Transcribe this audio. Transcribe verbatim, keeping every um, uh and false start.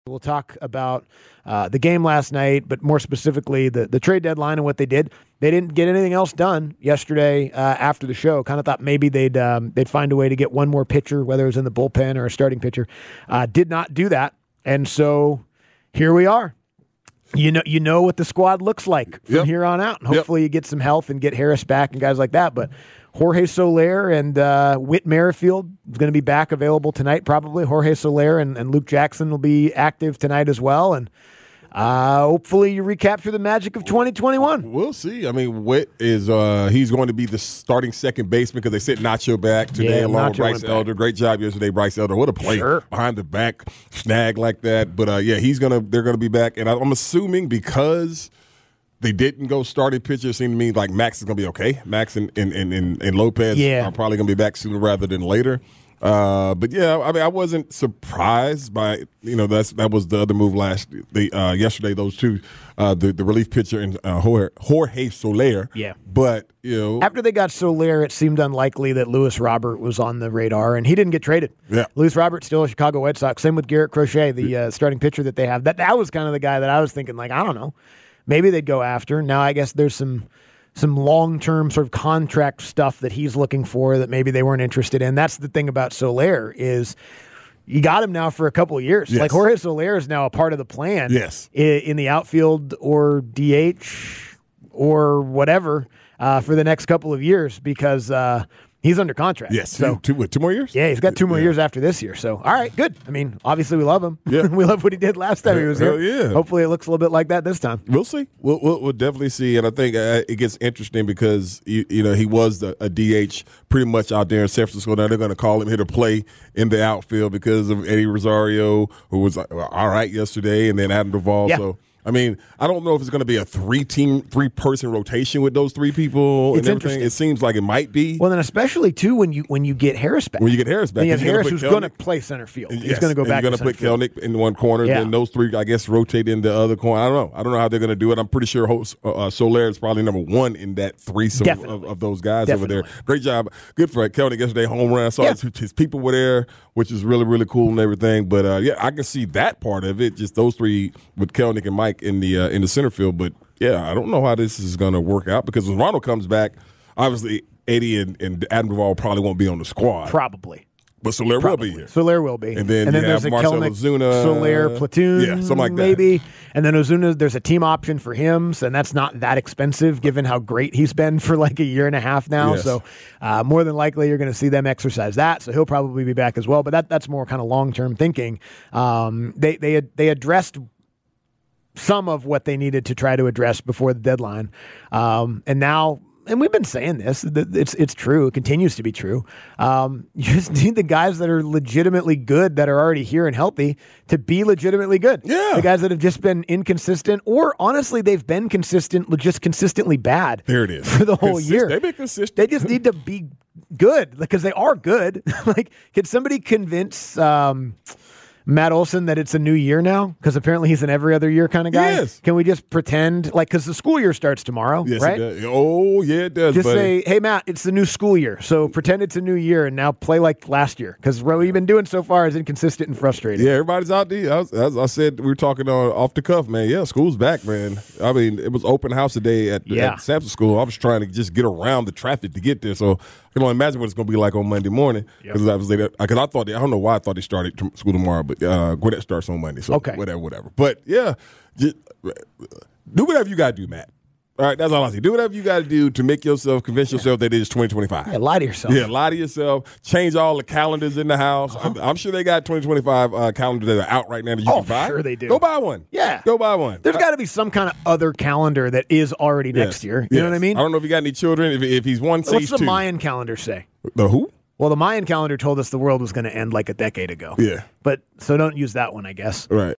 We'll talk about uh, the game last night, but more specifically the, the trade deadline and what they did. They didn't get anything else done yesterday uh, after the show. Kind of thought maybe they'd um, they'd find a way to get one more pitcher, whether it was in the bullpen or a starting pitcher. Uh, did not do that, and so here we are. You know, you know what the squad looks like from yep. here on out. And hopefully, yep. you get some health and get Harris back and guys like that. But Jorge Soler and uh, Whit Merrifield is going to be back available tonight, probably. Jorge Soler and, and Luke Jackson will be active tonight as well. And uh, hopefully you recapture the magic of twenty twenty-one. We'll see. I mean, Whit is uh, he's going to be the starting second baseman because they sent Nacho back today yeah, along Nacho with Bryce Elder. Great job yesterday, Bryce Elder. What a play sure. behind the back snag like that. But uh, yeah, he's gonna they're gonna be back, and I'm assuming because they didn't go starting pitcher. It seemed to me like Max is going to be okay. Max and, and, and, and Lopez yeah. are probably going to be back sooner rather than later. Uh, but, yeah, I mean, I wasn't surprised by, you know, that's that was the other move last the, uh, yesterday, those two, uh, the, the relief pitcher and uh, Jorge, Jorge Soler. Yeah. But, you know. After they got Soler, it seemed unlikely that Luis Robert was on the radar, and he didn't get traded. Yeah. Luis Robert still a Chicago White Sox. Same with Garrett Crochet, the uh, starting pitcher that they have. That, that was kind of the guy that I was thinking, like, I don't know. Maybe they'd go after. Now I guess there's some some long-term sort of contract stuff that he's looking for that maybe they weren't interested in. That's the thing about Soler is you got him now for a couple of years. Yes. Like Jorge Soler is now a part of the plan yes. in, in the outfield or D H or whatever uh, for the next couple of years because uh, he's under contract. Yes. So, two, what, two more years? Yeah, he's got two more yeah. years after this year. So, all right, good. I mean, obviously we love him. Yeah. we love what he did last time he was here. Hell yeah. Hopefully it looks a little bit like that this time. We'll see. We'll, we'll, we'll definitely see. And I think uh, it gets interesting because, you, you know, he was the, a D H pretty much out there in San Francisco. Now they're going to call him here to play in the outfield because of Eddie Rosario, who was uh, all right yesterday, and then Adam Duvall. Yeah. So, I mean, I don't know if it's going to be a three-team, three-person rotation with those three people It's and everything. interesting. It seems like it might be. Well, then especially, too, when you when you get Harris back. When you get Harris back. And you have you're Harris gonna who's put going to Kelnick- play center field. He's Yes, going to go and back you're to going to center put field. Kelnick in one corner, Yeah. then those three, I guess, rotate in the other corner. I don't know. I don't know how they're going to do it. I'm pretty sure host, uh, Soler is probably number one in that threesome of, of those guys Definitely. over there. Great job. Good for Kelnick yesterday, home run. I saw Yeah. his, his people were there, which is really, really cool and everything. But, uh, yeah, I can see that part of it, just those three with Kelnick and Mike in the uh, in the center field. But, yeah, I don't know how this is going to work out because when Ronald comes back, obviously Eddie and, and Adam Duvall probably won't be on the squad. Probably. But Soler Probably. will be here. Soler will be. And then and then you there's have a Marcell Kelnick, Ozuna. Soler platoon, Yeah, something like that. maybe. And then Ozuna, there's a team option for him, so and that's not that expensive given how great he's been for like a year and a half now. Yes. So uh, more than likely you're going to see them exercise that. So he'll probably be back as well. But that that's more kind of long-term thinking. Um, they they had, they addressed some of what they needed to try to address before the deadline. Um, and now, and we've been saying this, it's it's true. It continues to be true. Um, you just need the guys that are legitimately good that are already here and healthy to be legitimately good. Yeah. The guys that have just been inconsistent or honestly, they've been consistent, just consistently bad. There it is. For the whole Consist- year. They've been consistent. They just need to be good because they are good. Like, can somebody convince um, Matt Olson that it's a new year now? Because apparently he's an every other year kind of guy. Yes. Can we just pretend, like, because the school year starts tomorrow, Yes, right? it does. Oh, yeah, it does. Just buddy. say, hey, Matt, it's the new school year. So pretend it's a new year and now play like last year. Because what we've been doing so far is inconsistent and frustrating. Yeah, everybody's out there. As, as I said, we were talking on off the cuff, man. Yeah, school's back, man. I mean, it was open house today at, Yeah. at Sampson School. I was trying to just get around the traffic to get there. So I can only imagine what it's going to be like on Monday morning. Because Yep. I was because I thought, they, I don't know why I thought they started t- school tomorrow, but uh, Gwinnett starts on Monday. So Okay. whatever, whatever. But yeah, just, do whatever you got to do, Matt. All right, that's all I say. Do whatever you got to do to make yourself, convince yourself that it is twenty twenty-five. Yeah, lie to yourself. Yeah, lie to yourself. Change all the calendars in the house. Uh-huh. I'm, I'm sure they got twenty twenty-five uh, calendars that are out right now that you Oh, can buy. sure they do. Go buy one. Yeah. Go buy one. There's Uh, got to be some kind of other calendar that is already yes, next year. You know yes. what I mean? I don't know if you got any children. If, if he's one, say What's the two. Mayan calendar say? The who? Well, the Mayan calendar told us the world was going to end like a decade ago. Yeah. But so don't use that one, I guess. Right.